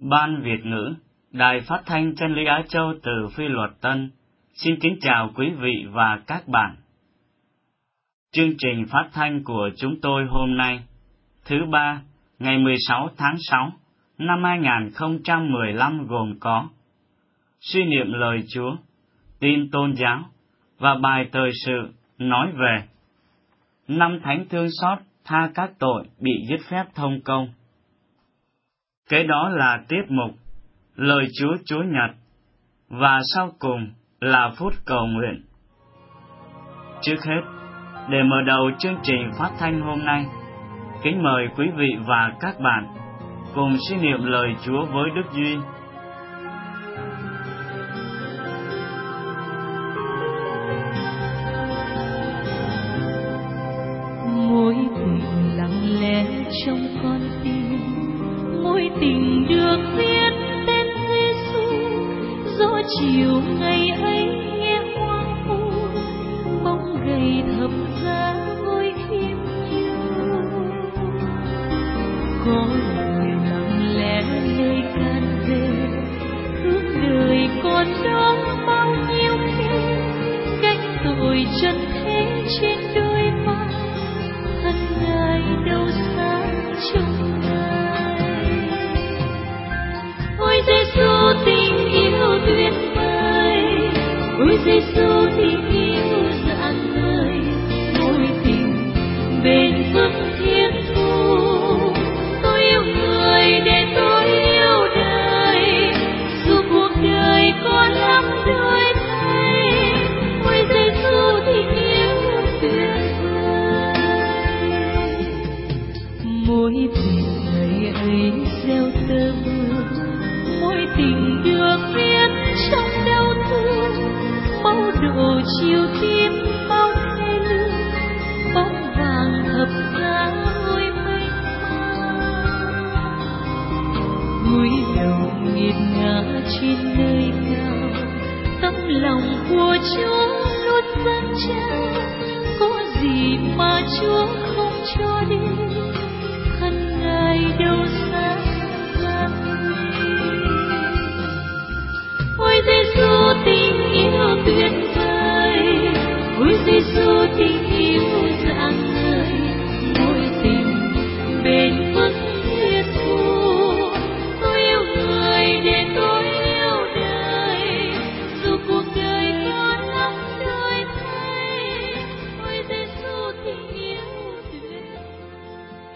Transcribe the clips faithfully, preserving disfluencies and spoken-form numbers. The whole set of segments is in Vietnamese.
Ban Việt ngữ, Đài Phát thanh Chân lý Á Châu từ Phi Luật Tân, xin kính chào quý vị và các bạn. Chương trình phát thanh của chúng tôi hôm nay, thứ ba, ngày mười sáu tháng sáu, năm hai nghìn không trăm mười lăm gồm có suy niệm lời Chúa, tin tôn giáo và bài thời sự nói về năm thánh thương xót tha các tội bị giết phép thông công. Kế đó là tiết mục Lời Chúa Chúa Nhật, và sau cùng là phút cầu nguyện. Trước hết, để mở đầu chương trình phát thanh hôm nay, kính mời quý vị và các bạn cùng suy niệm lời Chúa với Đức Duy. Mối tình lặng lẽ trong con tim, mối tình được viết tên Giêsu. Gió chiều ngày ấy nghe hoang vu, bóng gầy thập giá ngồi im nhiều. Có người lặng lẽ nơi can về, hướng đời còn đó bao nhiêu khi gánh tội trần thế trên đôi vai. Thân Ngài đâu xa trong Ngài. Ôi Giêsu tình yêu tuyệt vời, ôi Giêsu tình yêu rạng ngời, mối tình bền vững thiên thu. Tôi yêu người để tôi yêu đời, dù cuộc đời có lắm đổi thay. Ôi Giêsu tình yêu tuyệt vời, mối tình ngày ấy gieo tơ hương, mối tình được viết trong đau thương. Máu đổ chiều tim bao thê lương, bóng vàng thập giá ngôi mênh mang. Cúi đầu nghiệt ngã trên nơi cao, tấm lòng của Chúa luôn dâng trao. Có gì mà Chúa không cho đi, thân Ngài đâu xa lắm. Ôi Giêsu tình yêu tuyệt vời, ôi Giêsu tình yêu rạng ngời, mối tình bền vững thiên thu. Tôi yêu người để tôi yêu đời, dù cuộc đời có lắm đổi thay. Ôi Giêsu tình yêu tuyệt vời.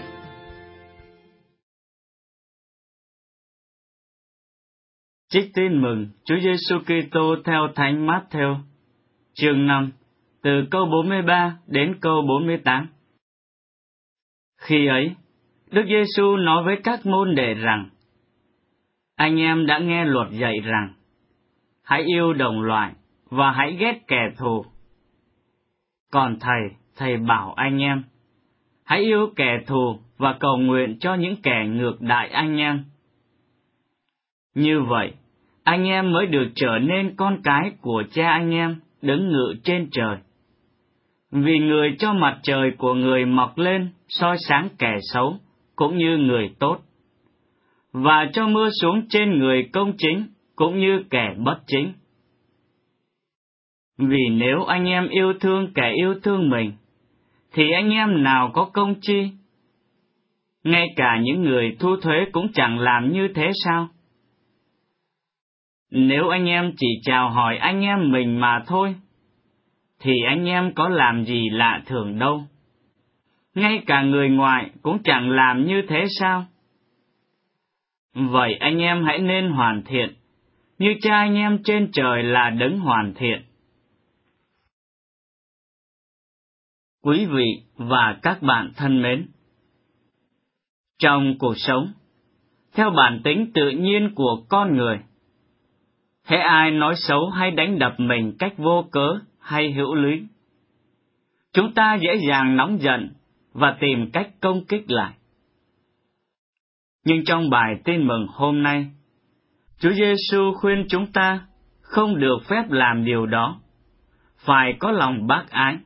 Trích tin mừng Chúa Giêsu Kitô theo Thánh Mát-thêu, chương năm, từ câu bốn mươi ba đến câu bốn mươi tám. Khi ấy, Đức Giêsu nói với các môn đệ rằng: Anh em đã nghe luật dạy rằng, hãy yêu đồng loại và hãy ghét kẻ thù. Còn thầy, thầy bảo anh em, hãy yêu kẻ thù và cầu nguyện cho những kẻ ngược đãi anh em. Như vậy, anh em mới được trở nên con cái của Cha anh em đứng ngự trên trời. Vì người cho mặt trời của người mọc lên soi sáng kẻ xấu cũng như người tốt, và cho mưa xuống trên người công chính cũng như kẻ bất chính. Vì nếu anh em yêu thương kẻ yêu thương mình, thì anh em nào có công chi? Ngay cả những người thu thuế cũng chẳng làm như thế sao? Nếu anh em chỉ chào hỏi anh em mình mà thôi, thì anh em có làm gì lạ thường đâu. Ngay cả người ngoài cũng chẳng làm như thế sao? Vậy anh em hãy nên hoàn thiện, như Cha anh em trên trời là đấng hoàn thiện. Quý vị và các bạn thân mến, trong cuộc sống, theo bản tính tự nhiên của con người, hễ ai nói xấu hay đánh đập mình cách vô cớ hay hữu lý, chúng ta dễ dàng nóng giận và tìm cách công kích lại. Nhưng trong bài tin mừng hôm nay, Chúa Giêsu khuyên chúng ta không được phép làm điều đó, phải có lòng bác ái.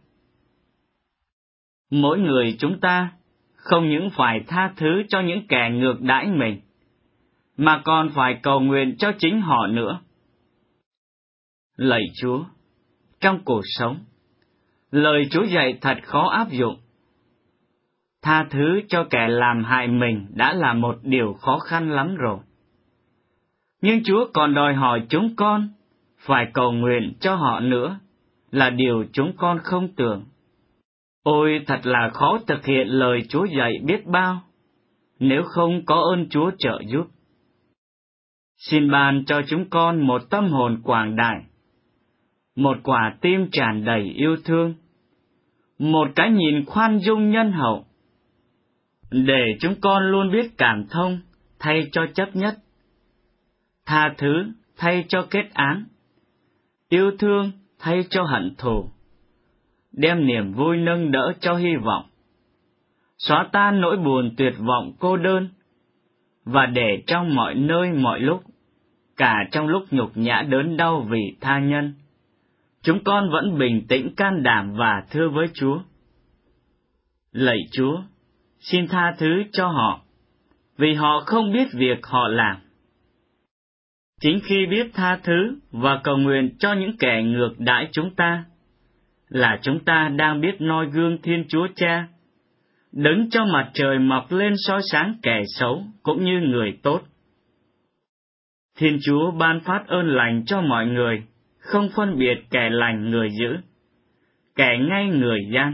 Mỗi người chúng ta không những phải tha thứ cho những kẻ ngược đãi mình, mà còn phải cầu nguyện cho chính họ nữa. Lạy Chúa, trong cuộc sống, lời Chúa dạy thật khó áp dụng. Tha thứ cho kẻ làm hại mình đã là một điều khó khăn lắm rồi. Nhưng Chúa còn đòi hỏi chúng con phải cầu nguyện cho họ nữa, là điều chúng con không tưởng. Ôi, thật là khó thực hiện lời Chúa dạy biết bao, nếu không có ơn Chúa trợ giúp. Xin ban cho chúng con một tâm hồn quảng đại, một quả tim tràn đầy yêu thương, một cái nhìn khoan dung nhân hậu, để chúng con luôn biết cảm thông thay cho chấp nhất, tha thứ thay cho kết án, yêu thương thay cho hận thù, đem niềm vui nâng đỡ cho hy vọng, xóa tan nỗi buồn tuyệt vọng cô đơn, và để trong mọi nơi mọi lúc, cả trong lúc nhục nhã đớn đau vì tha nhân, chúng con vẫn bình tĩnh can đảm và thưa với Chúa. Lạy Chúa, xin tha thứ cho họ, vì họ không biết việc họ làm. Chính khi biết tha thứ và cầu nguyện cho những kẻ ngược đãi chúng ta, là chúng ta đang biết noi gương Thiên Chúa Cha, đứng cho mặt trời mọc lên soi sáng kẻ xấu cũng như người tốt. Thiên Chúa ban phát ơn lành cho mọi người, không phân biệt kẻ lành người dữ, kẻ ngay người gian.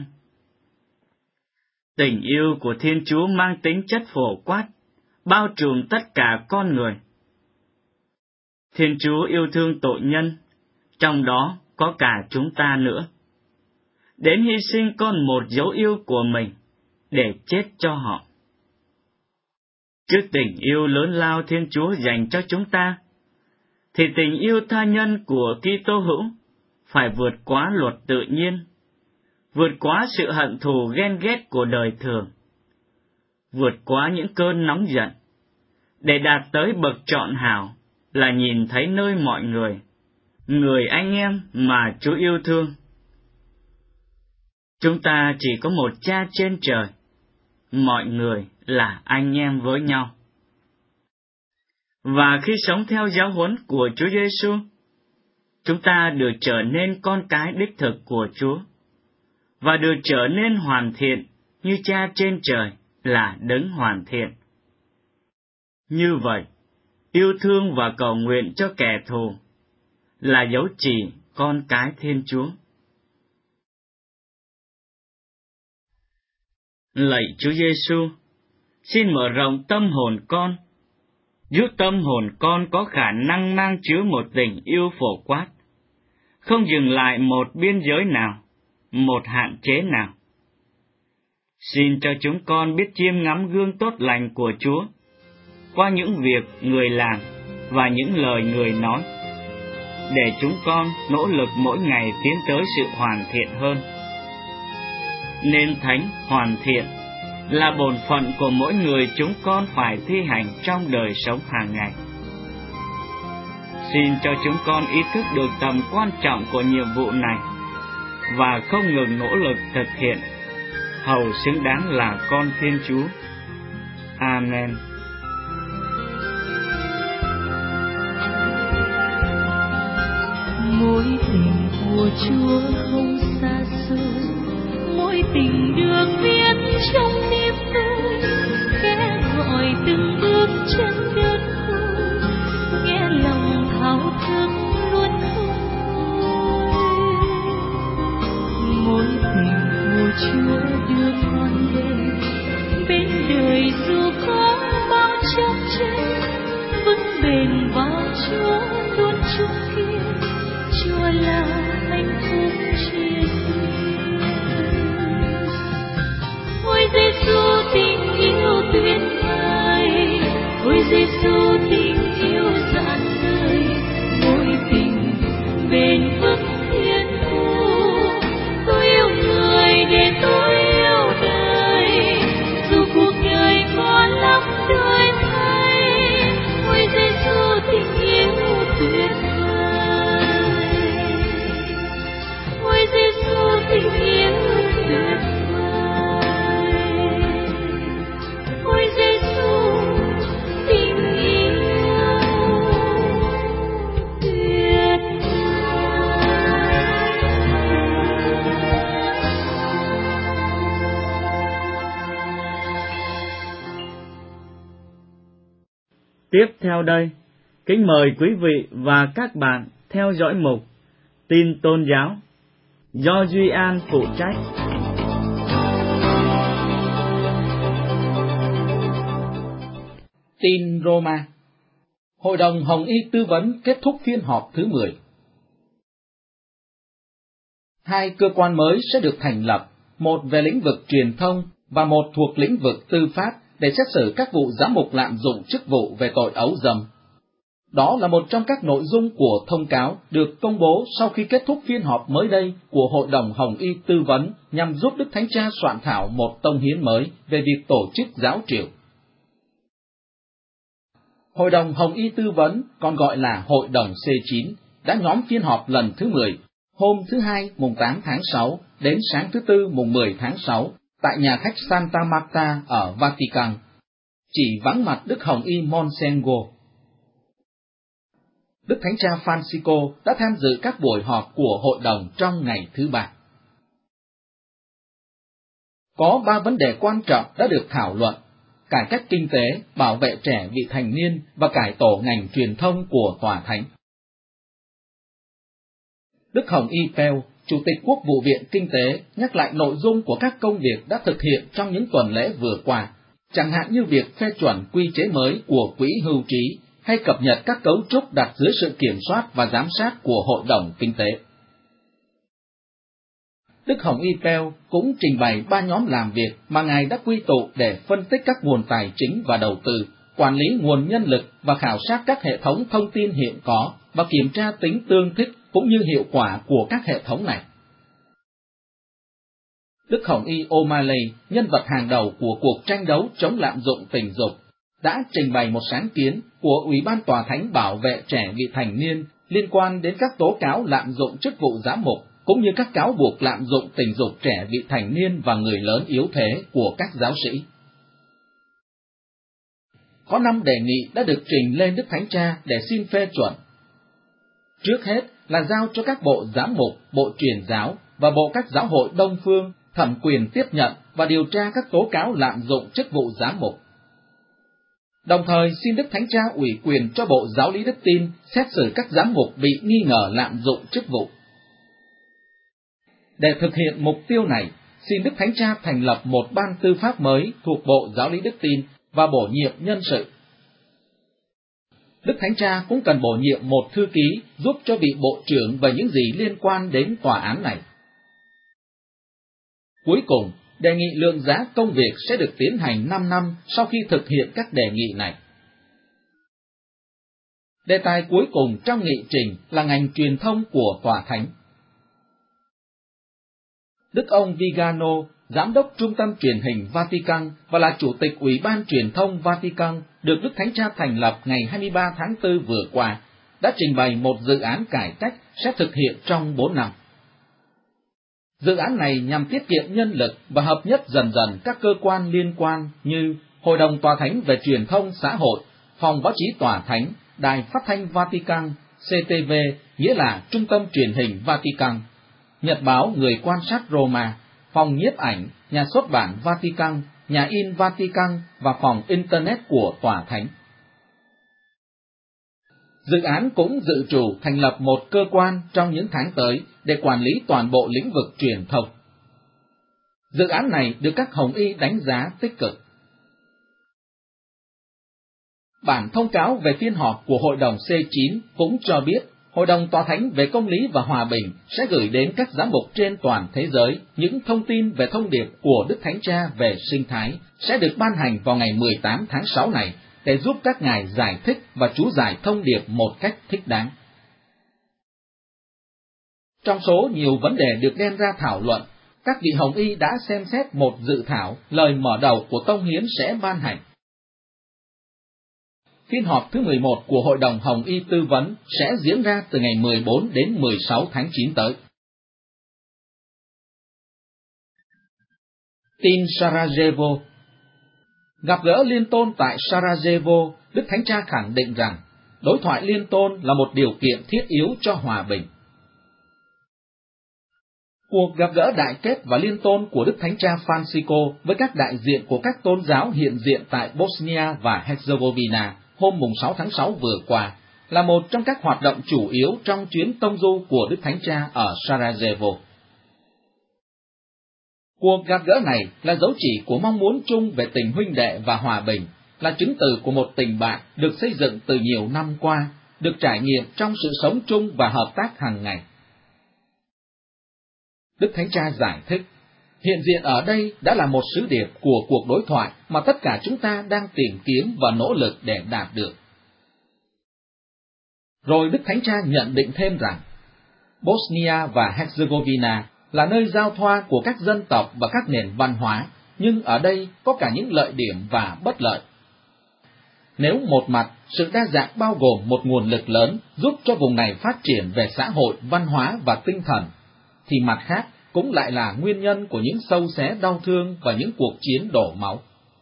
Tình yêu của Thiên Chúa mang tính chất phổ quát, bao trùm tất cả con người. Thiên Chúa yêu thương tội nhân, trong đó có cả chúng ta nữa, đến hy sinh con một dấu yêu của mình để chết cho họ. Trước tình yêu lớn lao Thiên Chúa dành cho chúng ta, thì tình yêu tha nhân của Kitô hữu phải vượt quá luật tự nhiên, vượt quá sự hận thù ghen ghét của đời thường, vượt quá những cơn nóng giận, để đạt tới bậc trọn hảo là nhìn thấy nơi mọi người, người anh em mà Chúa yêu thương. Chúng ta chỉ có một Cha trên trời, mọi người là anh em với nhau. Và khi sống theo giáo huấn của Chúa Giêsu, chúng ta được trở nên con cái đích thực của Chúa, và được trở nên hoàn thiện như Cha trên trời là đấng hoàn thiện. Như vậy, yêu thương và cầu nguyện cho kẻ thù là dấu chỉ con cái Thiên Chúa. Lạy Chúa Giêsu, xin mở rộng tâm hồn con, giúp tâm hồn con có khả năng mang chứa một tình yêu phổ quát, không dừng lại một biên giới nào, một hạn chế nào. Xin cho chúng con biết chiêm ngắm gương tốt lành của Chúa qua những việc người làm và những lời người nói, để chúng con nỗ lực mỗi ngày tiến tới sự hoàn thiện hơn. Nên thánh hoàn thiện là bổn phận của mỗi người chúng con phải thi hành trong đời sống hàng ngày. Xin cho chúng con ý thức được tầm quan trọng của nhiệm vụ này và không ngừng nỗ lực thực hiện, hầu xứng đáng là con Thiên Chúa. Amen. Mối tình của Chúa không xa xôi, mối tình được viết trong tim tôi, khẽ gọi từng bước chân đơn côi, nghe lòng thao thức luôn không thôi. Mối tình của Chúa đưa con đến bên đời dù có bao trắc trở, vững bền vào Chúa luôn chung kiên. Chúa là hạnh phúc trên tiếp theo đây, kính mời quý vị và các bạn theo dõi mục Tin Tôn Giáo do Duy An phụ trách. Tin Roma. Hội đồng Hồng Y tư vấn kết thúc phiên họp thứ mười. Hai cơ quan mới sẽ được thành lập, một về lĩnh vực truyền thông và một thuộc lĩnh vực tư pháp để xét xử các vụ giám mục lạm dụng chức vụ về tội ấu dâm. Đó là một trong các nội dung của thông cáo được công bố sau khi kết thúc phiên họp mới đây của Hội đồng Hồng Y tư vấn nhằm giúp Đức Thánh Cha soạn thảo một tông hiến mới về việc tổ chức giáo triều. Hội đồng Hồng Y tư vấn, còn gọi là Hội đồng C chín, đã nhóm phiên họp lần thứ mười, hôm thứ Hai mùng tám tháng sáu đến sáng thứ Tư mùng mười tháng sáu tại nhà khách Santa Marta ở Vatican. Chỉ vắng mặt Đức Hồng Y Monsengo. Đức Thánh Cha Francisco đã tham dự các buổi họp của hội đồng trong ngày thứ ba. Có ba vấn đề quan trọng đã được thảo luận: cải cách kinh tế, bảo vệ trẻ vị thành niên và cải tổ ngành truyền thông của Tòa Thánh. Đức Hồng Y Pell, Chủ tịch Quốc vụ viện Kinh tế, nhắc lại nội dung của các công việc đã thực hiện trong những tuần lễ vừa qua, chẳng hạn như việc phê chuẩn quy chế mới của Quỹ Hưu trí hay cập nhật các cấu trúc đặt dưới sự kiểm soát và giám sát của Hội đồng Kinh tế. Đức Hồng Y Pell cũng trình bày ba nhóm làm việc mà Ngài đã quy tụ để phân tích các nguồn tài chính và đầu tư, quản lý nguồn nhân lực và khảo sát các hệ thống thông tin hiện có và kiểm tra tính tương thích cũng như hiệu quả của các hệ thống này. Đức Hồng Y O'Malley, nhân vật hàng đầu của cuộc tranh đấu chống lạm dụng tình dục, đã trình bày một sáng kiến của Ủy ban Tòa Thánh bảo vệ trẻ vị thành niên liên quan đến các tố cáo lạm dụng chức vụ giám mục, cũng như các cáo buộc lạm dụng tình dục trẻ vị thành niên và người lớn yếu thế của các giáo sĩ. Có năm đề nghị đã được trình lên Đức Thánh Cha để xin phê chuẩn. Trước hết là giao cho các bộ giám mục, bộ truyền giáo và bộ các giáo hội Đông phương thẩm quyền tiếp nhận và điều tra các tố cáo lạm dụng chức vụ giám mục. Đồng thời xin Đức Thánh Cha ủy quyền cho Bộ Giáo lý Đức tin xét xử các giám mục bị nghi ngờ lạm dụng chức vụ. Để thực hiện mục tiêu này, xin Đức Thánh Cha thành lập một ban tư pháp mới thuộc Bộ Giáo lý Đức tin và bổ nhiệm nhân sự. Đức Thánh Cha cũng cần bổ nhiệm một thư ký giúp cho vị bộ trưởng về những gì liên quan đến tòa án này. Cuối cùng, đề nghị lượng giá công việc sẽ được tiến hành năm năm sau khi thực hiện các đề nghị này. Đề tài cuối cùng trong nghị trình là ngành truyền thông của Tòa Thánh. Đức ông Vigano, Giám đốc Trung tâm Truyền hình Vatican và là Chủ tịch Ủy ban Truyền thông Vatican, được Đức Thánh Cha thành lập ngày hai mươi ba tháng tư vừa qua, đã trình bày một dự án cải cách sẽ thực hiện trong bốn năm. Dự án này nhằm tiết kiệm nhân lực và hợp nhất dần dần các cơ quan liên quan như Hội đồng Tòa Thánh về Truyền thông xã hội, Phòng Báo chí Tòa Thánh, Đài Phát thanh Vatican, xê tê vê, nghĩa là Trung tâm Truyền hình Vatican, Nhật báo Người quan sát Roma, Phòng nhiếp ảnh, Nhà xuất bản Vatican, Nhà in Vatican và Phòng Internet của Tòa Thánh. Dự án cũng dự trù thành lập một cơ quan trong những tháng tới để quản lý toàn bộ lĩnh vực truyền thông. Dự án này được các Hồng Y đánh giá tích cực. Bản thông cáo về phiên họp của Hội đồng C chín cũng cho biết Hội đồng Tòa Thánh về Công lý và Hòa bình sẽ gửi đến các giám mục trên toàn thế giới những thông tin về thông điệp của Đức Thánh Cha về sinh thái sẽ được ban hành vào ngày mười tám tháng sáu này để giúp các ngài giải thích và chú giải thông điệp một cách thích đáng. Trong số nhiều vấn đề được đem ra thảo luận, các vị Hồng Y đã xem xét một dự thảo lời mở đầu của tông hiến sẽ ban hành. Phiên họp thứ mười một của Hội đồng Hồng Y tư vấn sẽ diễn ra từ ngày mười bốn đến mười sáu tháng chín tới. Tin Sarajevo. Gặp gỡ liên tôn tại Sarajevo, Đức Thánh Cha khẳng định rằng đối thoại liên tôn là một điều kiện thiết yếu cho hòa bình. Cuộc gặp gỡ đại kết và liên tôn của Đức Thánh Cha Francisco với các đại diện của các tôn giáo hiện diện tại Bosnia và Herzegovina hôm sáu tháng sáu vừa qua là một trong các hoạt động chủ yếu trong chuyến tông du của Đức Thánh Cha ở Sarajevo. Cuộc gặp gỡ này là dấu chỉ của mong muốn chung về tình huynh đệ và hòa bình, là chứng từ của một tình bạn được xây dựng từ nhiều năm qua, được trải nghiệm trong sự sống chung và hợp tác hàng ngày. Đức Thánh Cha giải thích, hiện diện ở đây đã là một sứ điệp của cuộc đối thoại mà tất cả chúng ta đang tìm kiếm và nỗ lực để đạt được. Rồi Đức Thánh Cha nhận định thêm rằng, Bosnia và Herzegovina là nơi giao thoa của các dân tộc và các nền văn hóa, nhưng ở đây có cả những lợi điểm và bất lợi. Nếu một mặt, sự đa dạng bao gồm một nguồn lực lớn giúp cho vùng này phát triển về xã hội, văn hóa và tinh thần, thì mặt khác cũng lại là nguyên nhân của những sâu xé đau thương và những cuộc chiến đổ máu.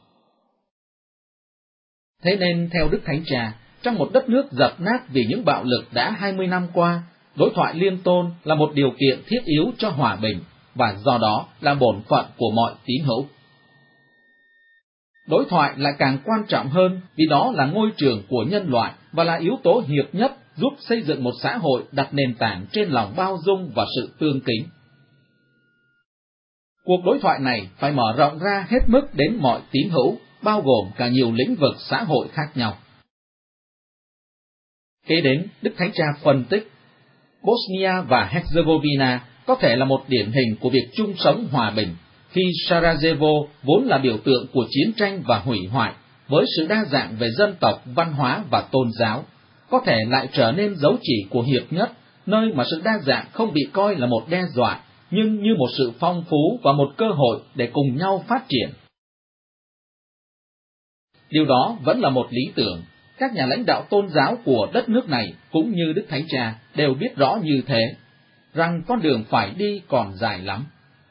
Thế nên, theo Đức Thánh Cha, trong một đất nước dập nát vì những bạo lực đã hai mươi năm qua, đối thoại liên tôn là một điều kiện thiết yếu cho hòa bình, và do đó là bổn phận của mọi tín hữu. Đối thoại lại càng quan trọng hơn vì đó là ngôi trường của nhân loại và là yếu tố hiệp nhất giúp xây dựng một xã hội đặt nền tảng trên lòng bao dung và sự tương kính. Cuộc đối thoại này phải mở rộng ra hết mức đến mọi tín hữu, bao gồm cả nhiều lĩnh vực xã hội khác nhau. Kế đến, Đức Thánh Cha phân tích, Bosnia và Herzegovina có thể là một điển hình của việc chung sống hòa bình, khi Sarajevo vốn là biểu tượng của chiến tranh và hủy hoại, với sự đa dạng về dân tộc, văn hóa và tôn giáo, có thể lại trở nên dấu chỉ của hiệp nhất, nơi mà sự đa dạng không bị coi là một đe dọa, nhưng như một sự phong phú và một cơ hội để cùng nhau phát triển. Điều đó vẫn là một lý tưởng. Các nhà lãnh đạo tôn giáo của đất nước này cũng như Đức Thánh Cha đều biết rõ như thế, rằng con đường phải đi còn dài lắm.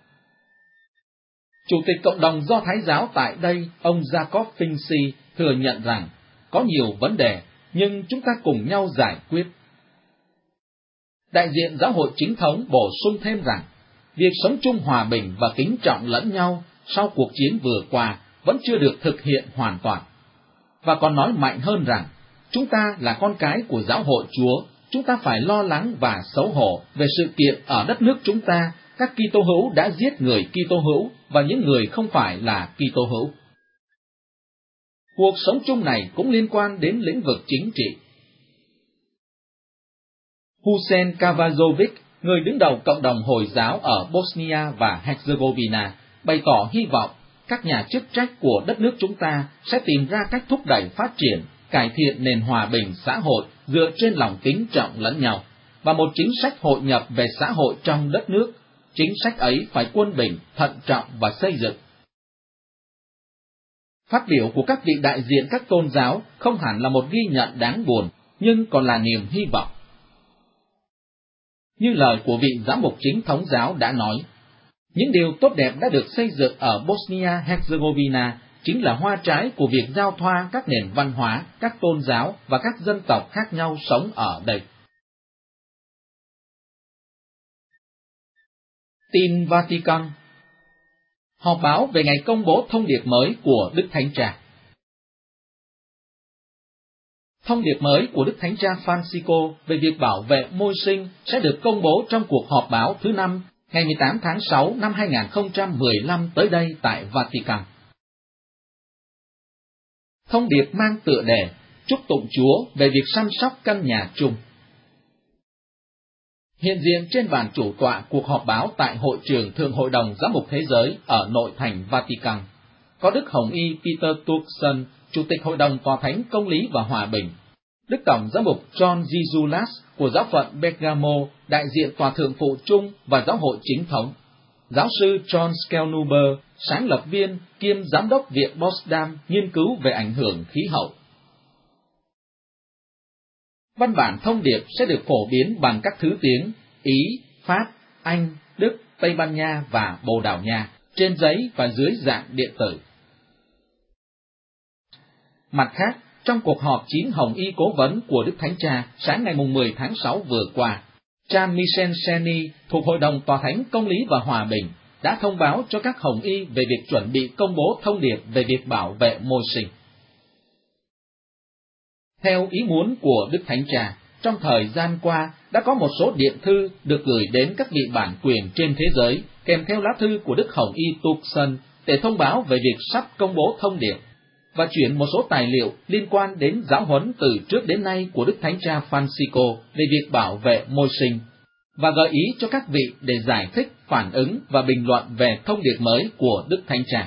Chủ tịch Cộng đồng Do Thái giáo tại đây, ông Jacob Finzi, thừa nhận rằng có nhiều vấn đề, nhưng chúng ta cùng nhau giải quyết. Đại diện giáo hội chính thống bổ sung thêm rằng, việc sống chung hòa bình và kính trọng lẫn nhau sau cuộc chiến vừa qua vẫn chưa được thực hiện hoàn toàn. Và còn nói mạnh hơn rằng, chúng ta là con cái của giáo hội Chúa, chúng ta phải lo lắng và xấu hổ về sự kiện ở đất nước chúng ta, các Kitô hữu đã giết người Kitô hữu và những người không phải là Kitô hữu. Cuộc sống chung này cũng liên quan đến lĩnh vực chính trị. Husen Kavazovic, người đứng đầu cộng đồng Hồi giáo ở Bosnia và Herzegovina, bày tỏ hy vọng các nhà chức trách của đất nước chúng ta sẽ tìm ra cách thúc đẩy phát triển, cải thiện nền hòa bình xã hội dựa trên lòng kính trọng lẫn nhau, và một chính sách hội nhập về xã hội trong đất nước. Chính sách ấy phải quân bình, thận trọng và xây dựng. Phát biểu của các vị đại diện các tôn giáo không hẳn là một ghi nhận đáng buồn, nhưng còn là niềm hy vọng. Như lời của vị giám mục chính thống giáo đã nói, những điều tốt đẹp đã được xây dựng ở Bosnia-Herzegovina chính là hoa trái của việc giao thoa các nền văn hóa, các tôn giáo và các dân tộc khác nhau sống ở đây. Tin Vatican. Họp báo về ngày công bố thông điệp mới của Đức Thánh Cha. Thông điệp mới của Đức Thánh Cha Francisco về việc bảo vệ môi sinh sẽ được công bố trong cuộc họp báo thứ năm ngày mười tám tháng sáu năm hai nghìn không trăm mười lăm tới đây tại Vatican. Thông điệp mang tựa đề chúc tụng Chúa về việc săn sóc căn nhà chung. Hiện diện trên bàn chủ tọa cuộc họp báo tại Hội trường Thượng Hội đồng Giám mục Thế giới ở nội thành Vatican, có Đức Hồng Y Peter Turkson, Chủ tịch Hội đồng Tòa Thánh Công lý và Hòa bình, Đức Tổng Giám mục John Gizulas của giáo phận Bergamo, đại diện Tòa Thượng Phụ Chung và Giáo hội Chính thống, Giáo sư John Skelnuber, sáng lập viên kiêm Giám đốc Viện Potsdam nghiên cứu về ảnh hưởng khí hậu. Văn bản thông điệp sẽ được phổ biến bằng các thứ tiếng Ý, Pháp, Anh, Đức, Tây Ban Nha và Bồ Đào Nha, trên giấy và dưới dạng điện tử. Mặt khác, trong cuộc họp chín Hồng Y cố vấn của Đức Thánh Cha sáng ngày mười tháng sáu vừa qua, cha Michel Seni thuộc Hội đồng Tòa Thánh Công lý và Hòa bình đã thông báo cho các Hồng Y về việc chuẩn bị công bố thông điệp về việc bảo vệ môi sinh. Theo ý muốn của Đức Thánh Cha, trong thời gian qua đã có một số điện thư được gửi đến các vị bản quyền trên thế giới, kèm theo lá thư của Đức Hồng Y Tucson để thông báo về việc sắp công bố thông điệp, và chuyển một số tài liệu liên quan đến giáo huấn từ trước đến nay của Đức Thánh Cha Francisco về việc bảo vệ môi sinh, và gợi ý cho các vị để giải thích, phản ứng và bình luận về thông điệp mới của Đức Thánh Cha.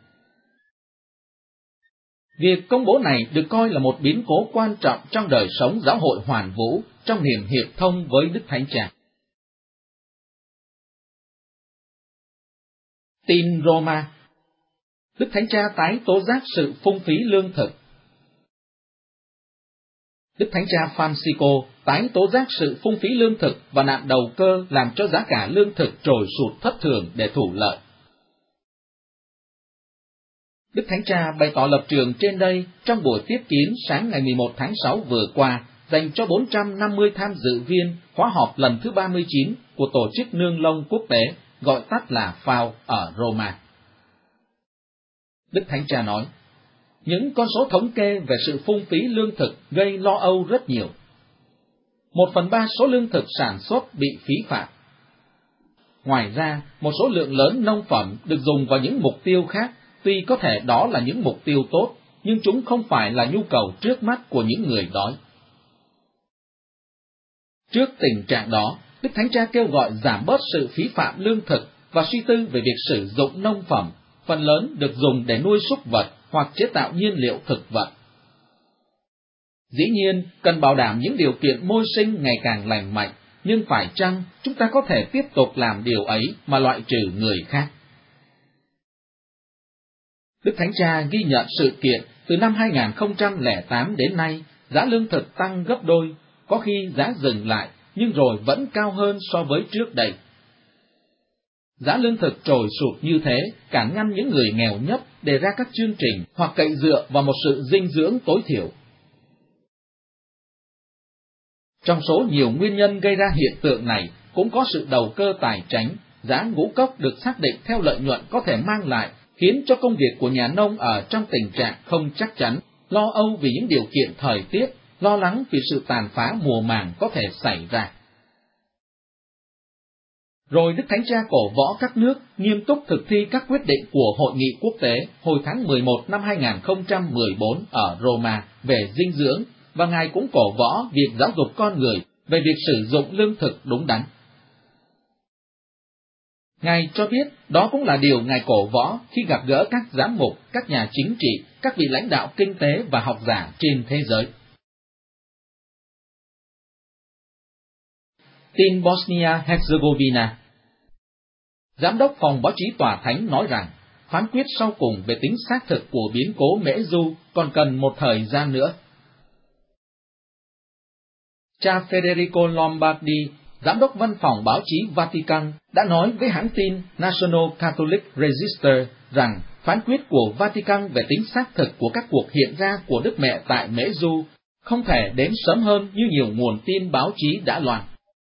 Việc công bố này được coi là một biến cố quan trọng trong đời sống giáo hội hoàn vũ, trong niềm hiệp thông với Đức Thánh Cha. Tin Roma. Đức Thánh Cha tái tố giác sự phung phí lương thực. Đức Thánh Cha Francisco tái tố giác sự phung phí lương thực và nạn đầu cơ làm cho giá cả lương thực trồi sụt thất thường để thủ lợi. Đức Thánh Cha bày tỏ lập trường trên đây trong buổi tiếp kiến sáng ngày mười một tháng sáu vừa qua dành cho bốn trăm năm mươi tham dự viên khóa họp lần thứ ba mươi chín của Tổ chức Nương Lông Quốc tế, gọi tắt là ép a o ở Roma. Đức Thánh Cha nói, những con số thống kê về sự phung phí lương thực gây lo âu rất nhiều. Một phần ba số lương thực sản xuất bị phí phạm. Ngoài ra, một số lượng lớn nông phẩm được dùng vào những mục tiêu khác, tuy có thể đó là những mục tiêu tốt, nhưng chúng không phải là nhu cầu trước mắt của những người đói. Trước tình trạng đó, Đức Thánh Cha kêu gọi giảm bớt sự phí phạm lương thực và suy tư về việc sử dụng nông phẩm, phần lớn được dùng để nuôi súc vật hoặc chế tạo nhiên liệu thực vật. Dĩ nhiên, cần bảo đảm những điều kiện môi sinh ngày càng lành mạnh, nhưng phải chăng chúng ta có thể tiếp tục làm điều ấy mà loại trừ người khác? Đức Thánh Cha ghi nhận sự kiện từ năm hai nghìn không trăm lẻ tám đến nay, giá lương thực tăng gấp đôi, có khi giá dừng lại, nhưng rồi vẫn cao hơn so với trước đây. Giá lương thực trồi sụt như thế cản ngăn những người nghèo nhất đề ra các chương trình hoặc cậy dựa vào một sự dinh dưỡng tối thiểu. Trong số nhiều nguyên nhân gây ra hiện tượng này cũng có sự đầu cơ tài chánh, giá ngũ cốc được xác định theo lợi nhuận có thể mang lại, khiến cho công việc của nhà nông ở trong tình trạng không chắc chắn, lo âu vì những điều kiện thời tiết, lo lắng vì sự tàn phá mùa màng có thể xảy ra. Rồi Đức Thánh Cha cổ võ các nước nghiêm túc thực thi các quyết định của Hội nghị quốc tế hồi tháng mười một năm hai nghìn không trăm mười bốn ở Roma về dinh dưỡng, và Ngài cũng cổ võ việc giáo dục con người về việc sử dụng lương thực đúng đắn. Ngài cho biết đó cũng là điều Ngài cổ võ khi gặp gỡ các giám mục, các nhà chính trị, các vị lãnh đạo kinh tế và học giả trên thế giới. Tin Bosnia-Herzegovina. Giám đốc phòng báo chí Tòa Thánh nói rằng, phán quyết sau cùng về tính xác thực của biến cố Mễ Du còn cần một thời gian nữa. Cha Federico Lombardi, giám đốc văn phòng báo chí Vatican, đã nói với hãng tin National Catholic Register rằng phán quyết của Vatican về tính xác thực của các cuộc hiện ra của Đức Mẹ tại Mễ Du không thể đến sớm hơn như nhiều nguồn tin báo chí đã loan.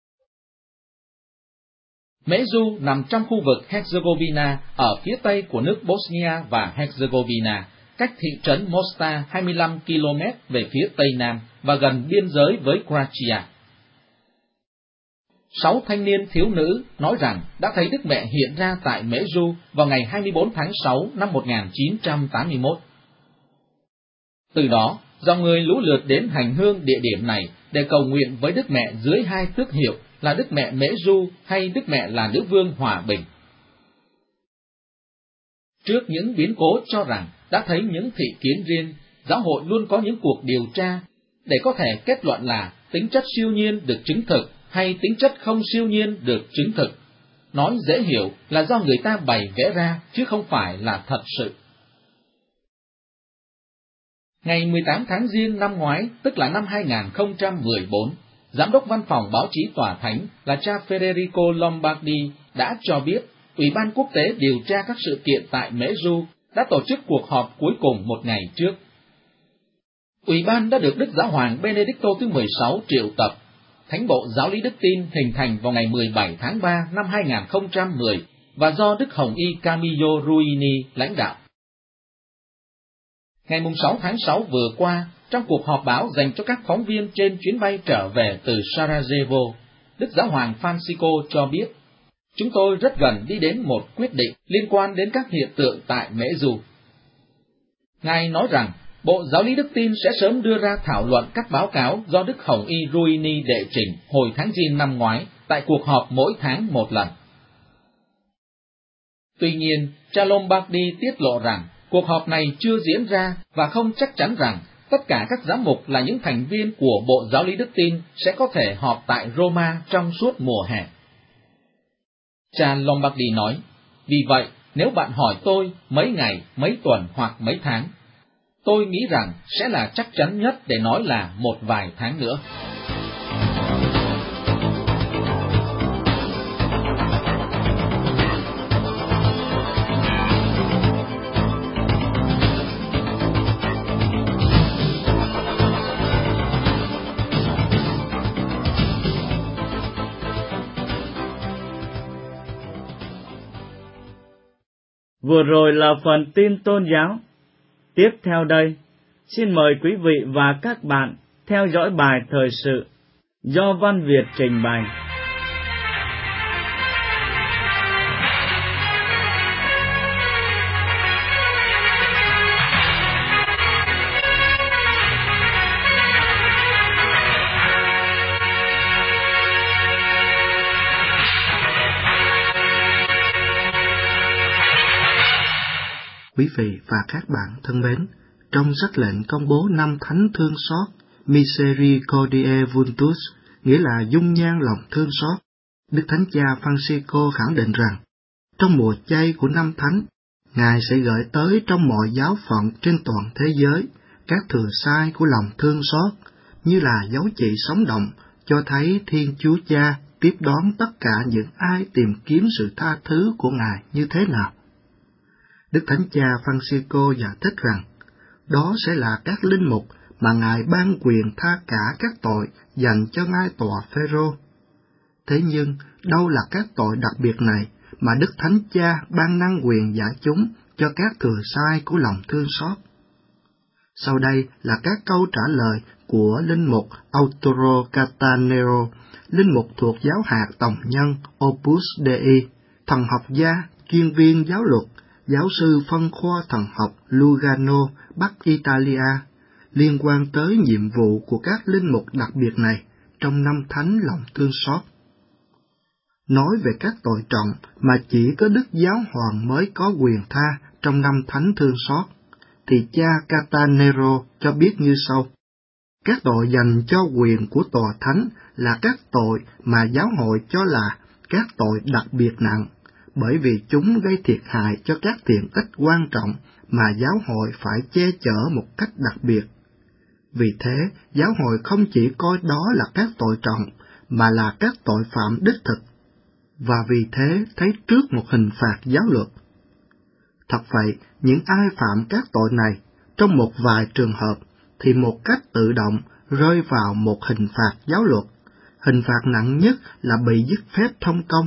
Mễ Du nằm trong khu vực Herzegovina ở phía tây của nước Bosnia và Herzegovina, cách thị trấn Mostar hai mươi lăm ki lô mét về phía tây nam và gần biên giới với Croatia. Sáu thanh niên thiếu nữ nói rằng đã thấy Đức Mẹ hiện ra tại Mễ Du vào ngày hai mươi bốn tháng sáu năm một nghìn chín trăm tám mươi mốt. Từ đó, dòng người lũ lượt đến hành hương địa điểm này để cầu nguyện với Đức Mẹ dưới hai tước hiệu là Đức Mẹ Mễ Du hay Đức Mẹ là Nữ Vương Hòa Bình. Trước những biến cố cho rằng đã thấy những thị kiến riêng, giáo hội luôn có những cuộc điều tra để có thể kết luận là tính chất siêu nhiên được chứng thực hay tính chất không siêu nhiên được chứng thực. Nói dễ hiểu là do người ta bày vẽ ra chứ không phải là thật sự. Ngày mười tám tháng Giêng năm ngoái, tức là năm hai nghìn không trăm mười bốn, Giám đốc văn phòng báo chí Tòa Thánh là cha Federico Lombardi đã cho biết Ủy ban Quốc tế điều tra các sự kiện tại Mễ Du đã tổ chức cuộc họp cuối cùng một ngày trước. Ủy ban đã được Đức Giáo hoàng Benedicto thứ mười sáu triệu tập. Thánh bộ Giáo lý Đức Tin hình thành vào ngày mười bảy tháng ba năm hai nghìn không trăm mười và do Đức Hồng Y Camillo Ruini lãnh đạo. Ngày sáu tháng sáu vừa qua, Trong cuộc họp báo dành cho các phóng viên trên chuyến bay trở về từ Sarajevo, Đức Giáo hoàng Francisco cho biết, chúng tôi rất gần đi đến một quyết định liên quan đến các hiện tượng tại Mễ Du. Ngài nói rằng, Bộ Giáo lý Đức tin sẽ sớm đưa ra thảo luận các báo cáo do Đức Hồng Y Ruini đệ trình hồi tháng Giêng năm ngoái tại cuộc họp mỗi tháng một lần. Tuy nhiên, cha Lombardi tiết lộ rằng cuộc họp này chưa diễn ra và không chắc chắn rằng tất cả các giám mục là những thành viên của Bộ Giáo lý Đức tin sẽ có thể họp tại Roma trong suốt mùa hè. Cha Lombardi nói, vì vậy, nếu bạn hỏi tôi mấy ngày, mấy tuần hoặc mấy tháng, tôi nghĩ rằng sẽ là chắc chắn nhất để nói là một vài tháng nữa. Vừa rồi là phần tin tôn giáo. Tiếp theo đây, xin mời quý vị và các bạn theo dõi bài thời sự do Văn Việt trình bày. Quý vị và các bạn thân mến, trong sắc lệnh công bố năm thánh thương xót, Misericordiae Vultus, nghĩa là dung nhan lòng thương xót, Đức Thánh Cha Francisco khẳng định rằng, trong mùa chay của năm thánh, Ngài sẽ gửi tới trong mọi giáo phận trên toàn thế giới các thừa sai của lòng thương xót, như là dấu chỉ sống động cho thấy Thiên Chúa Cha tiếp đón tất cả những ai tìm kiếm sự tha thứ của Ngài như thế nào. Đức Thánh Cha Francisco giải thích rằng, đó sẽ là các linh mục mà Ngài ban quyền tha cả các tội dành cho ngai tòa Phêrô. Thế nhưng, đâu là các tội đặc biệt này mà Đức Thánh Cha ban năng quyền giải chúng cho các thừa sai của lòng thương xót? Sau đây là các câu trả lời của linh mục Arturo Catanero, linh mục thuộc giáo hạt Tổng nhân Opus Dei, thần học gia, chuyên viên giáo luật, giáo sư phân khoa thần học Lugano, Bắc Italia, liên quan tới nhiệm vụ của các linh mục đặc biệt này trong năm thánh lòng thương xót. Nói về các tội trọng mà chỉ có Đức Giáo Hoàng mới có quyền tha trong năm thánh thương xót, thì cha Catanero cho biết như sau. Các tội dành cho quyền của tòa thánh là các tội mà giáo hội cho là các tội đặc biệt nặng, bởi vì chúng gây thiệt hại cho các tiện ích quan trọng mà giáo hội phải che chở một cách đặc biệt. Vì thế, giáo hội không chỉ coi đó là các tội trọng, mà là các tội phạm đích thực, và vì thế thấy trước một hình phạt giáo luật. Thật vậy, những ai phạm các tội này, trong một vài trường hợp, thì một cách tự động rơi vào một hình phạt giáo luật. Hình phạt nặng nhất là bị dứt phép thông công.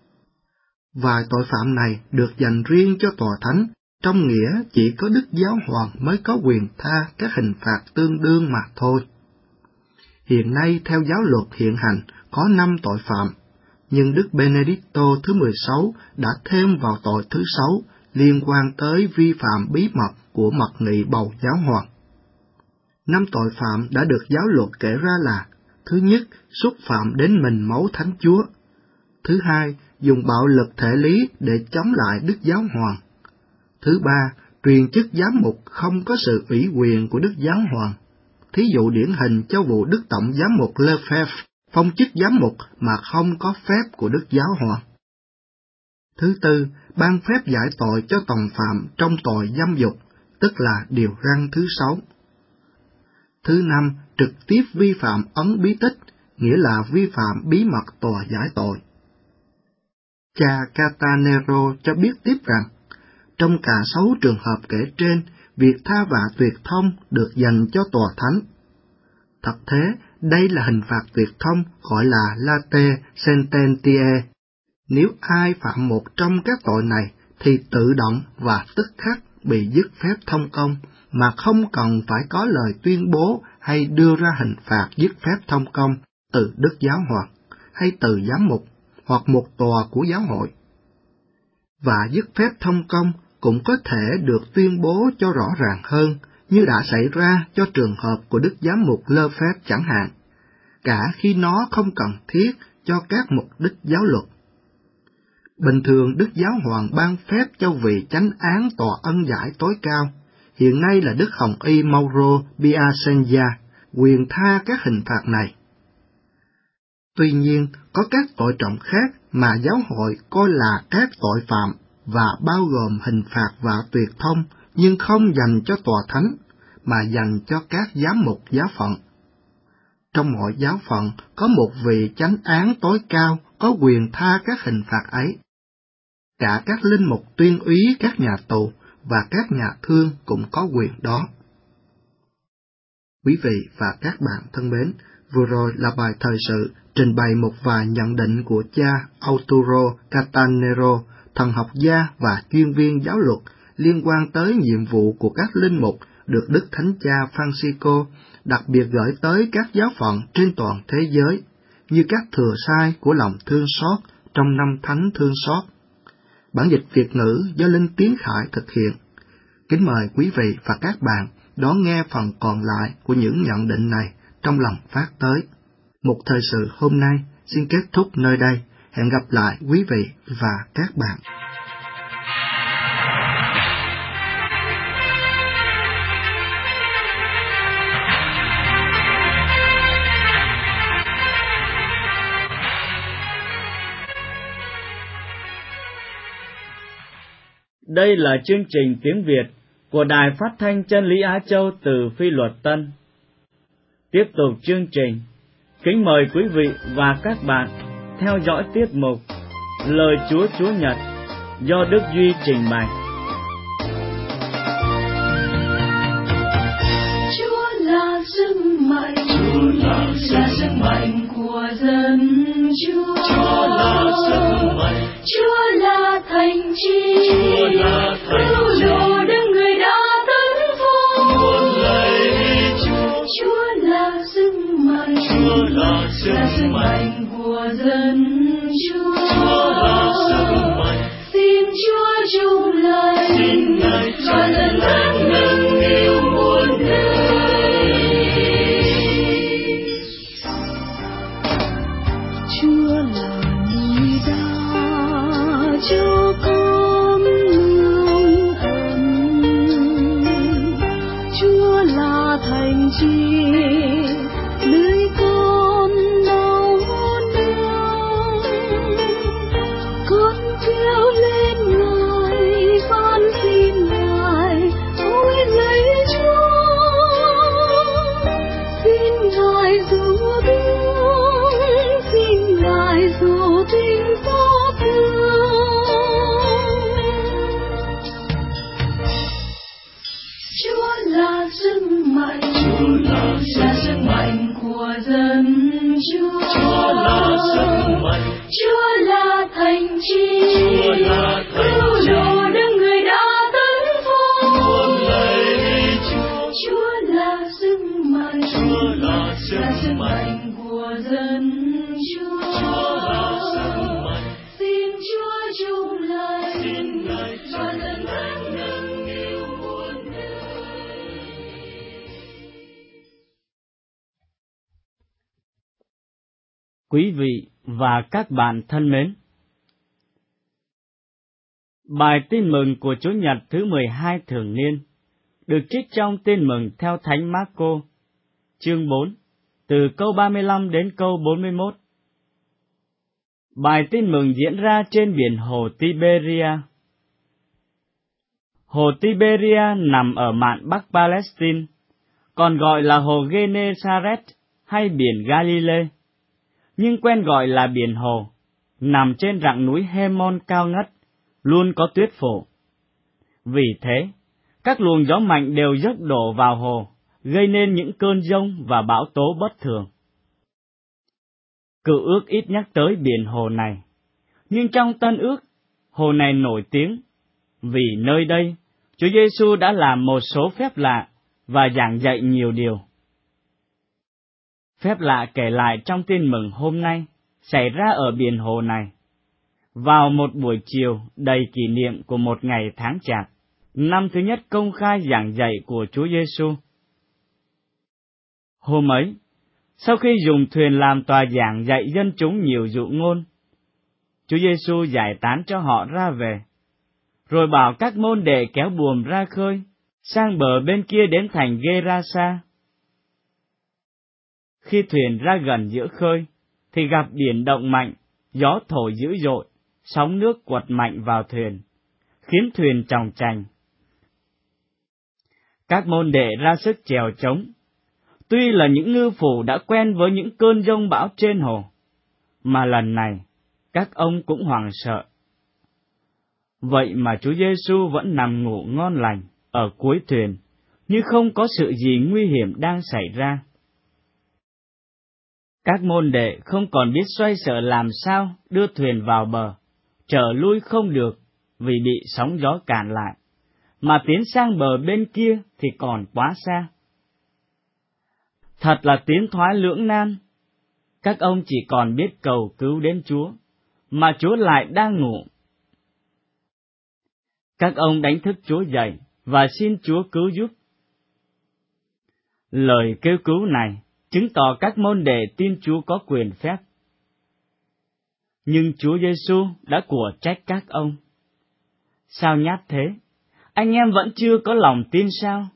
Vài tội phạm này được dành riêng cho tòa thánh, trong nghĩa chỉ có Đức Giáo Hoàng mới có quyền tha các hình phạt tương đương mà thôi. Hiện nay theo giáo luật hiện hành có năm tội phạm, nhưng Đức Benedicto thứ mười sáu đã thêm vào tội thứ sáu liên quan tới vi phạm bí mật của mật nghị bầu giáo hoàng. Năm tội phạm đã được giáo luật kể ra là: thứ nhất, xúc phạm đến mình máu Thánh Chúa; thứ hai, dùng bạo lực thể lý để chống lại Đức Giáo Hoàng; thứ ba, truyền chức giám mục không có sự ủy quyền của Đức Giáo Hoàng. Thí dụ điển hình cho vụ Đức Tổng giám mục Lefebvre phong chức giám mục mà không có phép của Đức Giáo Hoàng. Thứ tư, ban phép giải tội cho tòng phạm trong tội dâm dục, tức là điều răn thứ sáu. Thứ năm, trực tiếp vi phạm ấn bí tích, nghĩa là vi phạm bí mật tòa giải tội. Cha Catanero cho biết tiếp rằng, trong cả sáu trường hợp kể trên, việc tha vạ tuyệt thông được dành cho tòa thánh. Thật thế, đây là hình phạt tuyệt thông gọi là late sententiae. Nếu ai phạm một trong các tội này, thì tự động và tức khắc bị dứt phép thông công, mà không cần phải có lời tuyên bố hay đưa ra hình phạt dứt phép thông công từ Đức Giáo Hoàng hay từ giám mục hoặc một tòa của giáo hội. Và dứt phép thông công cũng có thể được tuyên bố cho rõ ràng hơn, như đã xảy ra cho trường hợp của Đức Giám mục Lefebvre chẳng hạn, cả khi nó không cần thiết cho các mục đích giáo luật. Bình thường Đức Giáo Hoàng ban phép cho vị chánh án tòa ân giải tối cao, hiện nay là Đức Hồng Y Mauro Piacenza, quyền tha các hình phạt này. Tuy nhiên, có các tội trọng khác mà giáo hội coi là các tội phạm và bao gồm hình phạt và tuyệt thông, nhưng không dành cho tòa thánh, mà dành cho các giám mục giáo phận. Trong mọi giáo phận có một vị chánh án tối cao có quyền tha các hình phạt ấy. Cả các linh mục tuyên úy các nhà tù và các nhà thương cũng có quyền đó. Quý vị và các bạn thân mến, vừa rồi là bài thời sự trình bày một vài nhận định của cha Arturo Catanero, thần học gia và chuyên viên giáo luật liên quan tới nhiệm vụ của các linh mục được Đức Thánh Cha Francisco đặc biệt gửi tới các giáo phận trên toàn thế giới, như các thừa sai của lòng thương xót trong năm thánh thương xót. Bản dịch Việt ngữ do Linh Tiến Khải thực hiện. Kính mời quý vị và các bạn đón nghe phần còn lại của những nhận định này trong lần phát tới. Một thời sự hôm nay xin kết thúc nơi đây. Hẹn gặp lại quý vị và các bạn. Đây là chương trình tiếng Việt của Đài Phát thanh Chân lý Á Châu từ Phi Luật Tân. Tiếp tục chương trình, kính mời quý vị và các bạn theo dõi tiết mục Lời Chúa Chúa Nhật do Đức Duy trình bày. Chúa là sức mạnh, Chúa là, là sức mạnh của dân Chúa. Chúa là sức mạnh, Chúa là thành chi, Chúa là thành chi. Đồ đưa người đã tấn vô. Muôn lạy Chúa, Chúa là sức mạnh, Chúa là sức, là sức mạnh của dân Chúa. Chúa là sức mạnh, xin Chúa chung lời, xin Ngài và lần tháng nâng niu muôn đời. Chúa là núi đá cho con nương ẩn, Chúa là thành chi nơi con đau đớn, con kêu lên Ngài van xin Ngài, ôi lạy Chúa, xin Ngài giúp đỡ, xin Ngài dù tình xót thương. Chúa là sức mạnh, Chúa là, là sức mạnh của dân Chúa. Chúa là sức mạnh, Chúa là thành chi, Chúa là thành chi. Đồ đưa người đã tấn vô. Muôn lạy Chúa, Chúa là sức mạnh, Chúa là sức, là sức mạnh của dân Chúa. Chúa là sức mạnh, xin Chúa chung lời, xin Ngài và lần tháng nâng niu muôn đời. Quý vị và các bạn thân mến, bài tin mừng của Chủ nhật thứ mười hai thường niên được trích trong Tin mừng theo Thánh Mác-cô, chương bốn, từ câu ba mươi lăm đến câu bốn mươi mốt. Bài tin mừng diễn ra trên biển hồ Tiberia. Hồ Tiberia nằm ở mạn Bắc Palestine, còn gọi là hồ Genesaret hay biển Galilee, nhưng quen gọi là biển hồ, nằm trên rặng núi Hermon cao ngất, luôn có tuyết phủ. Vì thế, các luồng gió mạnh đều dốc đổ vào hồ, gây nên những cơn giông và bão tố bất thường. Cựu ước ít nhắc tới biển hồ này, nhưng trong Tân ước, hồ này nổi tiếng vì nơi đây Chúa Giêsu đã làm một số phép lạ và giảng dạy nhiều điều. Phép lạ kể lại trong Tin Mừng hôm nay xảy ra ở biển hồ này. Vào một buổi chiều đầy kỷ niệm của một ngày tháng Chạp, năm thứ nhất công khai giảng dạy của Chúa Giêsu. Hôm ấy, sau khi dùng thuyền làm tòa giảng dạy dân chúng nhiều dụ ngôn, Chúa Giêsu giải tán cho họ ra về, rồi bảo các môn đệ kéo buồm ra khơi, sang bờ bên kia đến thành Gê-ra-sa. Khi thuyền ra gần giữa khơi, thì gặp biển động mạnh, gió thổi dữ dội, sóng nước quật mạnh vào thuyền, khiến thuyền chòng chành. Các môn đệ ra sức chèo chống. Tuy là những ngư phủ đã quen với những cơn giông bão trên hồ, mà lần này các ông cũng hoảng sợ. Vậy mà Chúa Giêsu vẫn nằm ngủ ngon lành ở cuối thuyền, như không có sự gì nguy hiểm đang xảy ra. Các môn đệ không còn biết xoay sở làm sao đưa thuyền vào bờ, trở lui không được vì bị sóng gió cản lại, mà tiến sang bờ bên kia thì còn quá xa. Thật là tiến thoái lưỡng nan. Các ông chỉ còn biết cầu cứu đến Chúa, mà Chúa lại đang ngủ. Các ông đánh thức Chúa dậy và xin Chúa cứu giúp. Lời kêu cứu này chứng tỏ các môn đệ tin Chúa có quyền phép. Nhưng Chúa Giêsu đã của trách các ông. Sao nhát thế? Anh em vẫn chưa có lòng tin sao?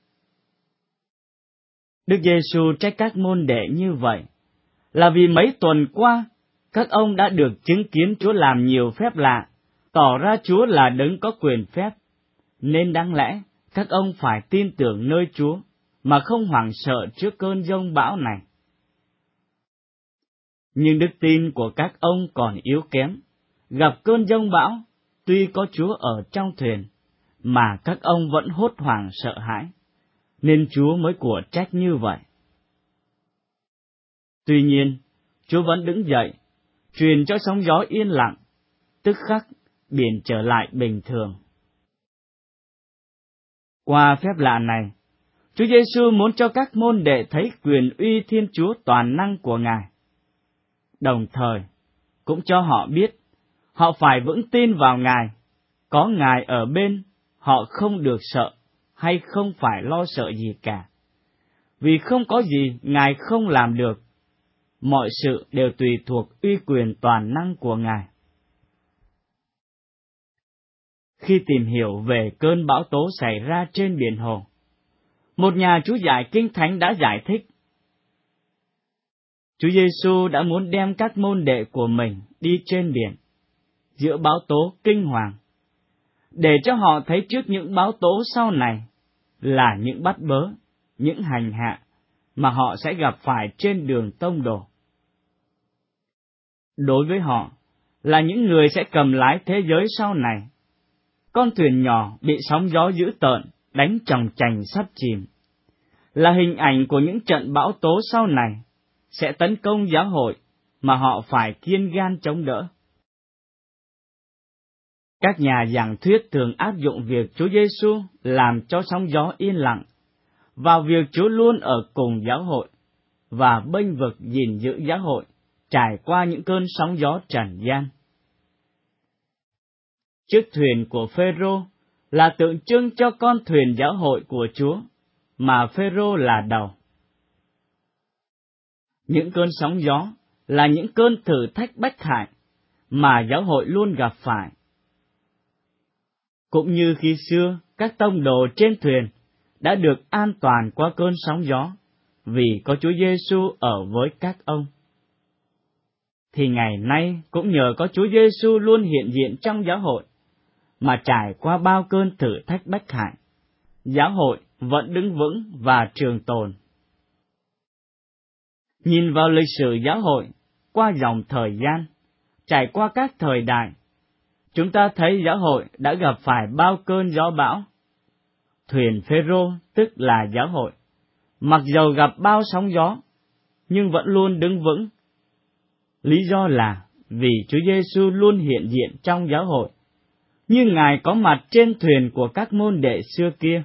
Đức Giêsu trách các môn đệ như vậy là vì mấy tuần qua các ông đã được chứng kiến Chúa làm nhiều phép lạ, tỏ ra Chúa là đấng có quyền phép, nên đáng lẽ các ông phải tin tưởng nơi Chúa mà không hoảng sợ trước cơn giông bão này. Nhưng đức tin của các ông còn yếu kém. Gặp cơn giông bão, tuy có Chúa ở trong thuyền, mà các ông vẫn hốt hoảng sợ hãi, nên Chúa mới của trách như vậy. Tuy nhiên, Chúa vẫn đứng dậy, truyền cho sóng gió yên lặng, tức khắc biển trở lại bình thường. Qua phép lạ này, Chúa Giêsu muốn cho các môn đệ thấy quyền uy Thiên Chúa toàn năng của Ngài. Đồng thời, cũng cho họ biết, họ phải vững tin vào Ngài, có Ngài ở bên, họ không được sợ hay không phải lo sợ gì cả. Vì không có gì Ngài không làm được, mọi sự đều tùy thuộc uy quyền toàn năng của Ngài. Khi tìm hiểu về cơn bão tố xảy ra trên biển hồ, một nhà chú giải Kinh Thánh đã giải thích, Chúa Giêsu đã muốn đem các môn đệ của mình đi trên biển, giữa bão tố kinh hoàng, để cho họ thấy trước những bão tố sau này là những bắt bớ, những hành hạ mà họ sẽ gặp phải trên đường tông đồ. Đối với họ là những người sẽ cầm lái thế giới sau này, con thuyền nhỏ bị sóng gió dữ tợn đánh chòng chành sắp chìm, là hình ảnh của những trận bão tố sau này sẽ tấn công giáo hội mà họ phải kiên gan chống đỡ. Các nhà giảng thuyết thường áp dụng việc Chúa Giêsu làm cho sóng gió yên lặng vào việc Chúa luôn ở cùng giáo hội và bênh vực gìn giữ giáo hội trải qua những cơn sóng gió trần gian. Chiếc thuyền của Phêrô là tượng trưng cho con thuyền giáo hội của Chúa, mà Phêrô là đầu. Những cơn sóng gió là những cơn thử thách bách hại mà giáo hội luôn gặp phải. Cũng như khi xưa, các tông đồ trên thuyền đã được an toàn qua cơn sóng gió vì có Chúa Giêsu ở với các ông, thì ngày nay cũng nhờ có Chúa Giêsu luôn hiện diện trong giáo hội mà trải qua bao cơn thử thách bách hại, giáo hội vẫn đứng vững và trường tồn. Nhìn vào lịch sử giáo hội qua dòng thời gian, trải qua các thời đại, chúng ta thấy giáo hội đã gặp phải bao cơn gió bão. Thuyền Phêrô tức là giáo hội, mặc dầu gặp bao sóng gió, nhưng vẫn luôn đứng vững. Lý do là vì Chúa Giêsu luôn hiện diện trong giáo hội, như Ngài có mặt trên thuyền của các môn đệ xưa kia.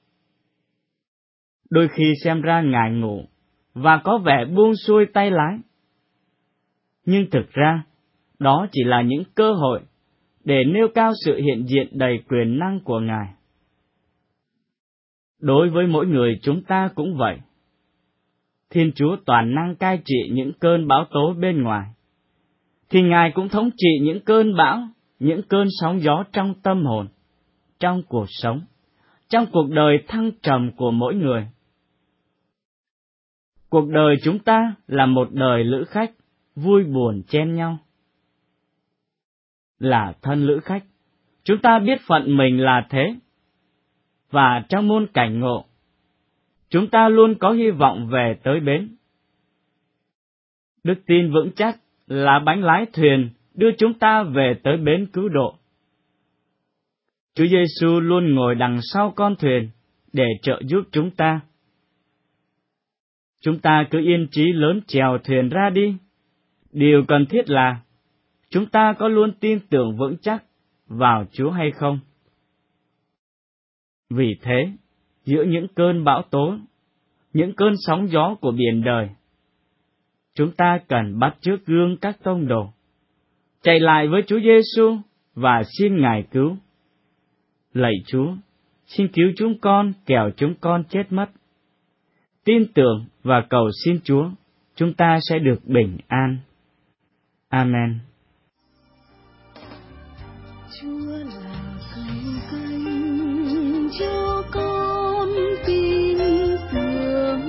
Đôi khi xem ra Ngài ngủ và có vẻ buông xuôi tay lái. Nhưng thực ra, đó chỉ là những cơ hội để nêu cao sự hiện diện đầy quyền năng của Ngài. Đối với mỗi người chúng ta cũng vậy. Thiên Chúa toàn năng cai trị những cơn bão tố bên ngoài, thì Ngài cũng thống trị những cơn bão, những cơn sóng gió trong tâm hồn, trong cuộc sống, trong cuộc đời thăng trầm của mỗi người. Cuộc đời chúng ta là một đời lữ khách, vui buồn chen nhau. Là thân lữ khách, chúng ta biết phận mình là thế, và trong muôn cảnh ngộ, chúng ta luôn có hy vọng về tới bến. Đức tin vững chắc là bánh lái thuyền đưa chúng ta về tới bến cứu độ. Chúa Giêsu luôn ngồi đằng sau con thuyền để trợ giúp chúng ta. Chúng ta cứ yên chí lớn chèo thuyền ra đi. Điều cần thiết là chúng ta có luôn tin tưởng vững chắc vào Chúa hay không. Vì thế, giữa những cơn bão tố, những cơn sóng gió của biển đời, chúng ta cần bắt chước gương các tông đồ, chạy lại với Chúa Giêsu và xin Ngài cứu. Lạy Chúa, xin cứu chúng con kẻo chúng con chết mất. Tin tưởng và cầu xin Chúa, chúng ta sẽ được bình an. Amen. Chúa là cánh cánh cho con tin tưởng,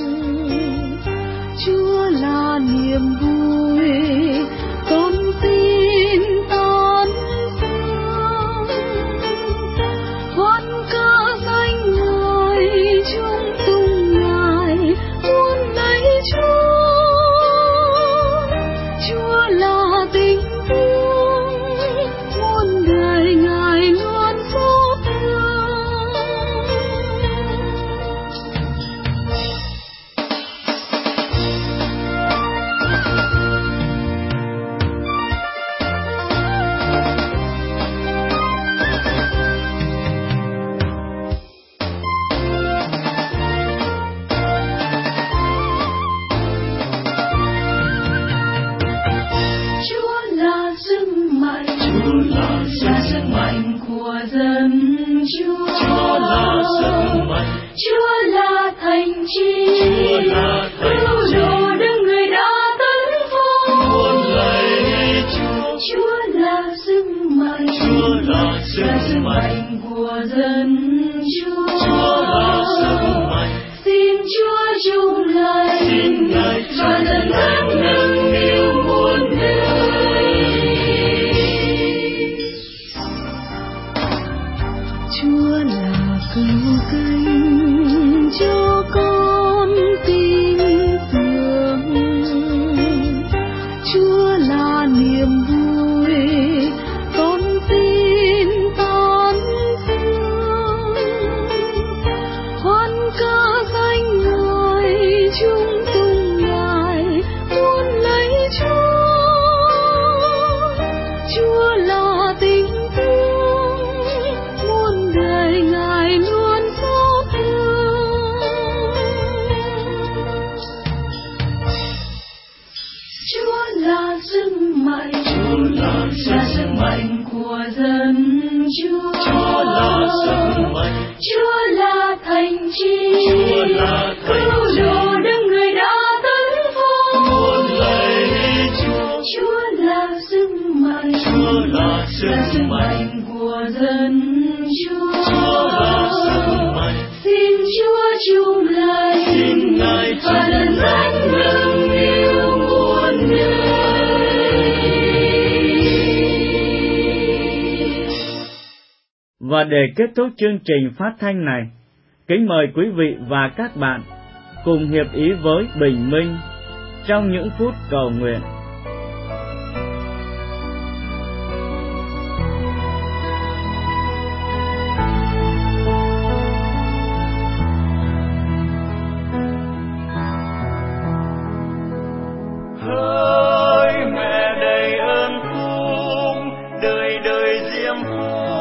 Chúa là niềm vui con tin tán dương, hoan ca danh Ngài chúng tung Ngài muôn lấy Chúa. Chúa là tình thương muôn đời Ngài luôn xót thương. Chúa là sức mạnh, Chúa là sức mạnh của dân Chúa. Chúa là sức mạnh, Chúa là thành chi, Chúa là thành cứu chi. độ đưa người đã tấn phong. Muôn lạy Chúa, Chúa là sức mạnh, Chúa là sức mạnh của dân Chúa. Chúa là sức mạnh, Xin Chúa chung lại, xin Ngài và dần dần nâng niu muôn đời. Chúa là cứu cánh cho con tin tưởng, Chúa là niềm vui con tin tán dương, hoan ca danh Ngài chúng tung Ngài muôn lấy Chúa. Chúa là tình thương muôn đời Ngài luôn xót thương. Chúa là sức mạnh, Chúa là sức mạnh của dân Chúa. Chúa là sức mạnh, Chúa là thành chi, Chúa là thành cứu chi. độ đưa người đã tấn phong. Muôn lạy Chúa, Chúa là sức mạnh, Chúa là sức mạnh, của dân Chúa. Chúa là sức mạnh, Xin Chúa chung lại, xin Ngài và lần dần nâng niu muôn đời. Và để kết thúc chương trình phát thanh này, kính mời quý vị và các bạn cùng hiệp ý với Bình Minh trong những phút cầu nguyện. hỡi mẹ đầy ơn phúc, đời đời diêm phúc.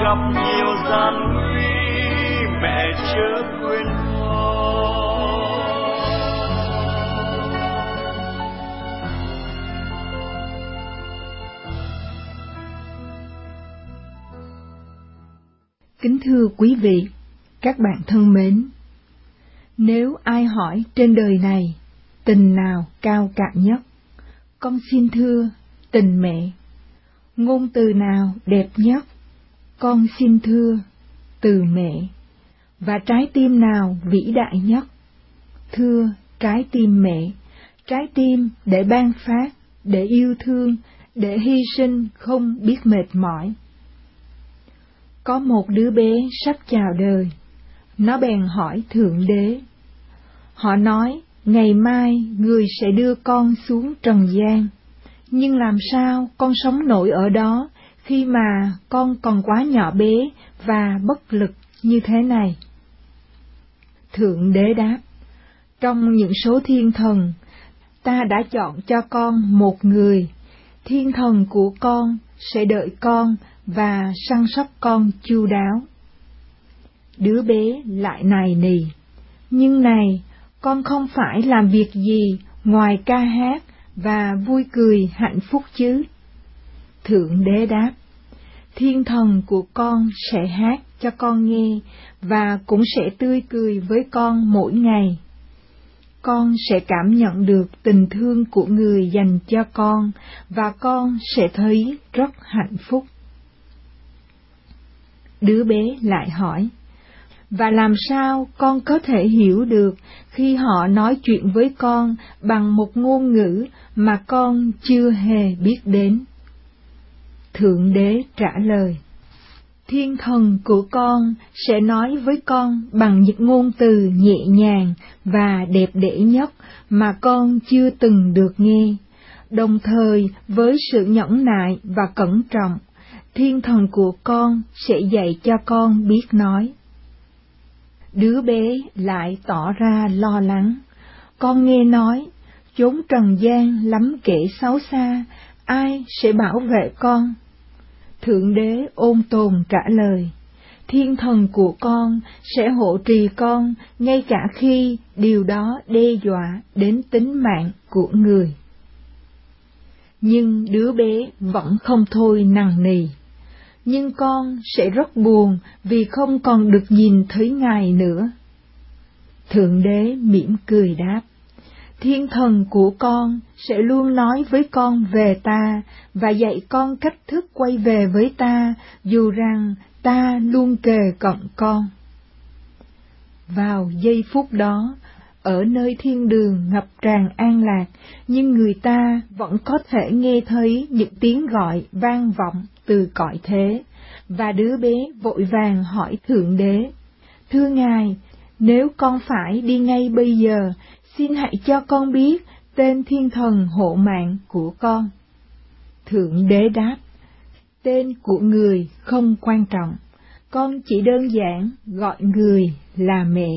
gặp nhiều gian nguy, mẹ chớ quên con. Kính thưa quý vị, các bạn thân mến, nếu ai hỏi trên đời này tình nào cao cả nhất, con xin thưa tình mẹ. Ngôn từ nào đẹp nhất, con xin thưa từ mẹ. Và trái tim nào vĩ đại nhất, thưa trái tim mẹ. Trái tim để ban phát, để yêu thương, để hy sinh không biết mệt mỏi. Có một đứa bé sắp chào đời, nó bèn hỏi Thượng Đế. Họ nói, ngày mai người sẽ đưa con xuống trần gian, nhưng làm sao con sống nổi ở đó khi mà con còn quá nhỏ bé và bất lực như thế này? Thượng Đế đáp, trong những số thiên thần, ta đã chọn cho con một người, thiên thần của con sẽ đợi con và săn sóc con chu đáo. Đứa bé lại nài nỉ, nhưng này, con không phải làm việc gì ngoài ca hát và vui cười hạnh phúc chứ? Thượng Đế đáp, thiên thần của con sẽ hát cho con nghe và cũng sẽ tươi cười với con mỗi ngày. Con sẽ cảm nhận được tình thương của người dành cho con và con sẽ thấy rất hạnh phúc. Đứa bé lại hỏi, và làm sao con có thể hiểu được khi họ nói chuyện với con bằng một ngôn ngữ mà con chưa hề biết đến? Thượng Đế trả lời, thiên thần của con sẽ nói với con bằng những ngôn từ nhẹ nhàng và đẹp đẽ nhất mà con chưa từng được nghe. Đồng thời với sự nhẫn nại và cẩn trọng, thiên thần của con sẽ dạy cho con biết nói. Đứa bé lại tỏ ra lo lắng. Con nghe nói, chốn trần gian lắm kẻ xấu xa, ai sẽ bảo vệ con? Thượng Đế ôn tồn trả lời, thiên thần của con sẽ hộ trì con ngay cả khi điều đó đe dọa đến tính mạng của người. Nhưng đứa bé vẫn không thôi nằng nỉ. Nhưng con sẽ rất buồn vì không còn được nhìn thấy Ngài nữa. Thượng Đế mỉm cười đáp, thiên thần của con sẽ luôn nói với con về ta và dạy con cách thức quay về với ta, dù rằng ta luôn kề cận con. Vào giây phút đó, ở nơi thiên đường ngập tràn an lạc, nhưng người ta vẫn có thể nghe thấy những tiếng gọi vang vọng từ cõi thế, và đứa bé vội vàng hỏi Thượng Đế, thưa Ngài, nếu con phải đi ngay bây giờ, xin hãy cho con biết tên thiên thần hộ mạng của con. Thượng Đế đáp, tên của người không quan trọng, con chỉ đơn giản gọi người là mẹ.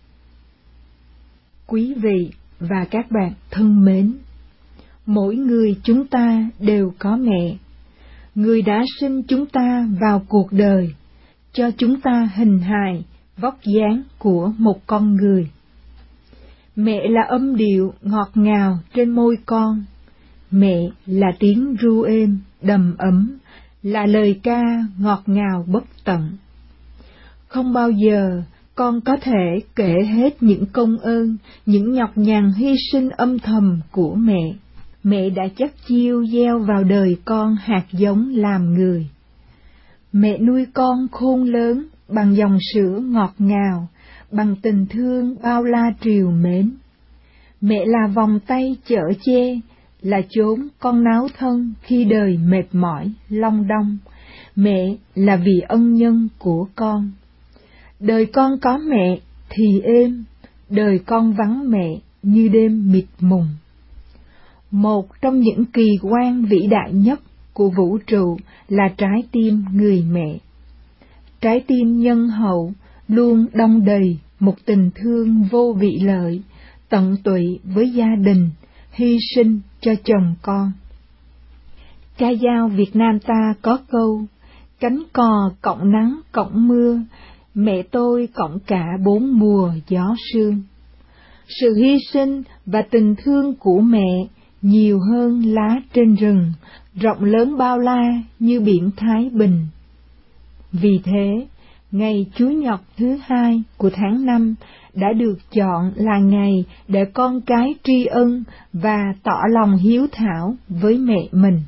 Quý vị và các bạn thân mến, mỗi người chúng ta đều có mẹ. Người đã sinh chúng ta vào cuộc đời, cho chúng ta hình hài, vóc dáng của một con người. Mẹ là âm điệu ngọt ngào trên môi con. Mẹ là tiếng ru êm, đầm ấm, là lời ca ngọt ngào bất tận. Không bao giờ con có thể kể hết những công ơn, những nhọc nhằn hy sinh âm thầm của mẹ. Mẹ đã chắc chiêu gieo vào đời con hạt giống làm người. Mẹ nuôi con khôn lớn bằng dòng sữa ngọt ngào, bằng tình thương bao la trìu mến. Mẹ là vòng tay chở che, là chốn con náo thân khi đời mệt mỏi, long đong. Mẹ là vì ân nhân của con. Đời con có mẹ thì êm, đời con vắng mẹ như đêm mịt mùng. Một trong những kỳ quan vĩ đại nhất của vũ trụ là trái tim người mẹ. Trái tim nhân hậu luôn đong đầy một tình thương vô vị lợi, tận tụy với gia đình, hy sinh cho chồng con. Ca dao Việt Nam ta có câu, cánh cò cộng nắng cộng mưa, mẹ tôi cộng cả bốn mùa gió sương. Sự hy sinh và tình thương của mẹ nhiều hơn lá trên rừng, rộng lớn bao la như biển Thái Bình. Vì thế, ngày Chủ nhật thứ hai của tháng năm đã được chọn là ngày để con cái tri ân và tỏ lòng hiếu thảo với mẹ mình.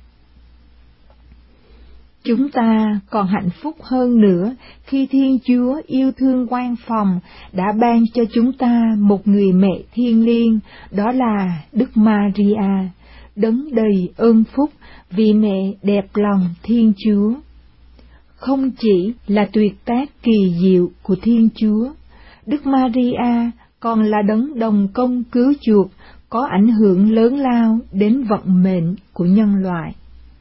Chúng ta còn hạnh phúc hơn nữa khi Thiên Chúa yêu thương quan phòng đã ban cho chúng ta một người mẹ thiêng liêng, đó là Đức Maria, đấng đầy ơn phúc vì mẹ đẹp lòng Thiên Chúa. Không chỉ là tuyệt tác kỳ diệu của Thiên Chúa, Đức Maria còn là đấng đồng công cứu chuộc có ảnh hưởng lớn lao đến vận mệnh của nhân loại.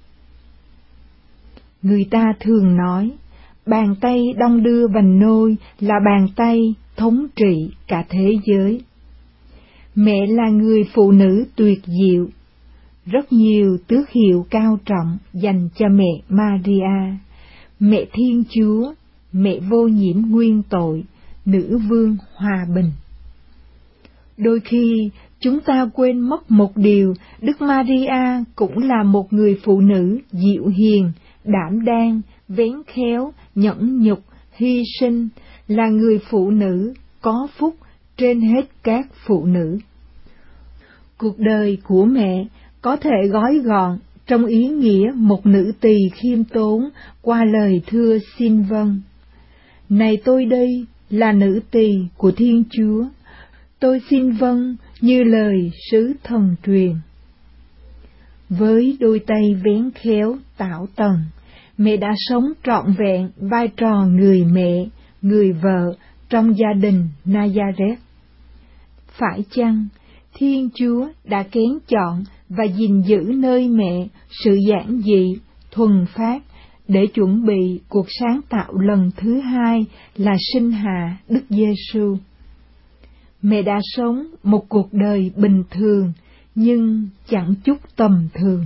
Người ta thường nói, bàn tay đong đưa vành nôi là bàn tay thống trị cả thế giới. Mẹ là người phụ nữ tuyệt diệu, rất nhiều tước hiệu cao trọng dành cho mẹ Maria, mẹ Thiên Chúa, mẹ vô nhiễm nguyên tội, nữ vương hòa bình. Đôi khi chúng ta quên mất một điều, Đức Maria cũng là một người phụ nữ dịu hiền, đảm đang, vén khéo, nhẫn nhục, hy sinh, là người phụ nữ có phúc trên hết các phụ nữ. Cuộc đời của mẹ có thể gói gọn trong ý nghĩa một nữ tỳ khiêm tốn qua lời thưa xin vâng. Này tôi đây là nữ tỳ của Thiên Chúa, tôi xin vâng như lời sứ thần truyền. Với đôi tay vén khéo tảo tần, mẹ đã sống trọn vẹn vai trò người mẹ, người vợ trong gia đình Nazareth. Phải chăng Thiên Chúa đã kén chọn và gìn giữ nơi mẹ sự giản dị, thuần phát để chuẩn bị cuộc sáng tạo lần thứ hai là sinh hạ Đức Giêsu? Mẹ đã sống một cuộc đời bình thường nhưng chẳng chút tầm thường.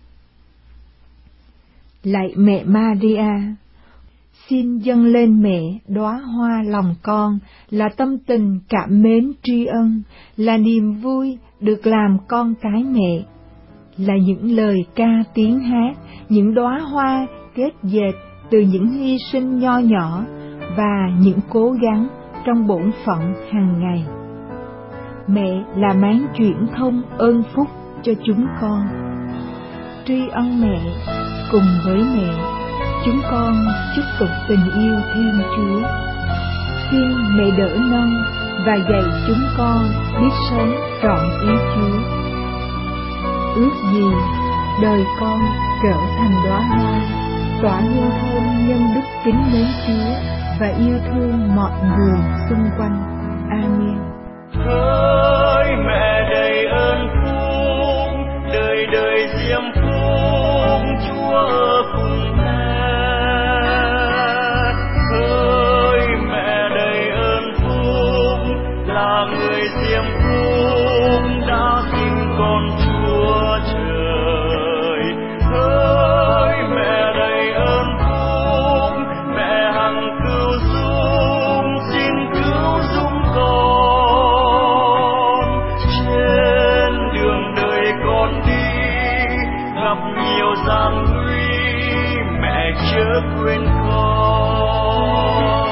Lạy mẹ Maria, xin dâng lên mẹ đóa hoa lòng con, là tâm tình cảm mến tri ân, là niềm vui được làm con cái mẹ, là những lời ca tiếng hát, những đóa hoa kết dệt từ những hy sinh nho nhỏ và những cố gắng trong bổn phận hàng ngày. Mẹ là máng chuyển thông ơn phúc cho chúng con. Tri ân mẹ, cùng với mẹ, chúng con chúc tụng tình yêu Thiên Chúa. Xin mẹ đỡ nâng và dạy chúng con biết sống trọn ý Chúa. Ước gì đời con trở thành đóa hoa, tỏa hương thơm nhân đức kính mến Chúa và yêu thương mọi người xung quanh. Amen. Hỡi mẹ đầy ơn phúc, đời đời diêm phúc, Chúa ở cùng mẹ. Hỡi mẹ đầy ơn phúc, là người diêm phúc đã sinh con Chúa trời. Hỡi mẹ đầy ơn phúc, mẹ hằng cứu dung, xin cứu dung con. Trên đường đời con đi gặp nhiều gian nguy, mẹ chớ quên con.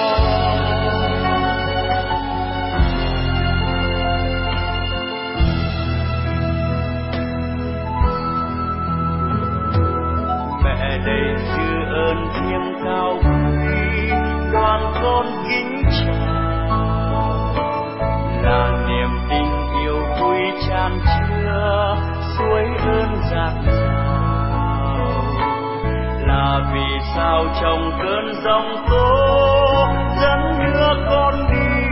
Mẹ đầy dư ơn thiêng cao quý, đoàn con kính chào, là niềm tình yêu quý chan chứa, suối ơn dạt dào, là vì sao trong cơn giông tố dẫn đưa con đi,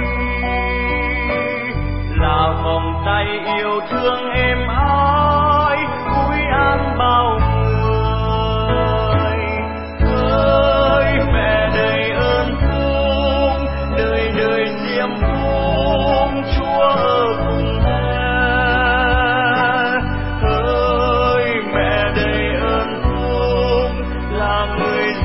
là vòng tay yêu thương êm ái vui an bao người. Hỡi mẹ đầy ơn phúc, đời đời diêm phúc, Chúa ở cùng mẹ. Hỡi mẹ đầy ơn phúc, là người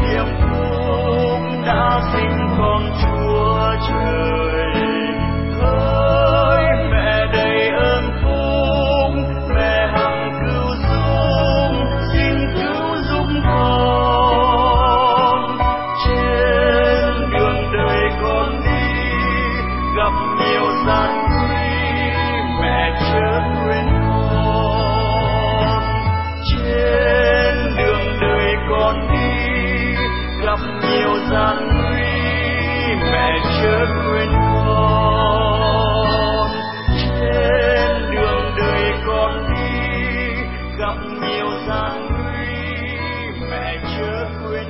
gian nguy, mẹ chớ quên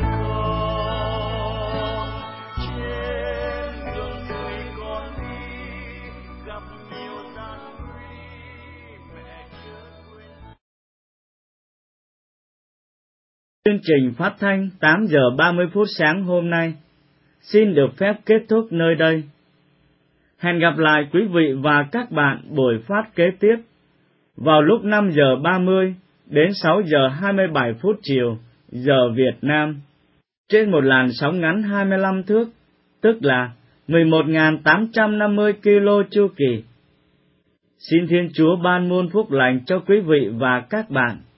con. Trên đường đời con đi, gặp nhiều gian nguy, mẹ chớ quên. Chương trình phát thanh tám giờ ba mươi phút sáng hôm nay xin được phép kết thúc nơi đây. Hẹn gặp lại quý vị và các bạn buổi phát kế tiếp vào lúc năm giờ ba mươi đến sáu giờ hai mươi bảy phút chiều giờ Việt Nam trên một làn sóng ngắn hai mươi lăm thước, tức là mười một nghìn tám trăm năm mươi ki lô chu kỳ. Xin Thiên Chúa ban muôn phúc lành cho quý vị và các bạn.